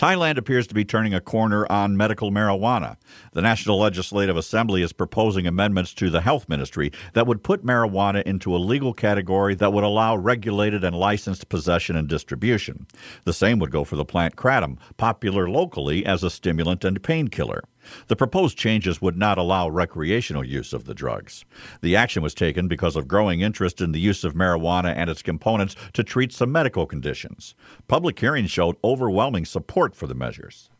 Thailand appears to be turning a corner on medical marijuana. The National Legislative Assembly is proposing amendments to the health ministry that would put marijuana into a legal category that would allow regulated and licensed possession and distribution. The same would go for the plant kratom, popular locally as a stimulant and painkiller. The proposed changes would not allow recreational use of the drugs. The action was taken because of growing interest in the use of marijuana and its components to treat some medical conditions. Public hearings showed overwhelming support for the measures.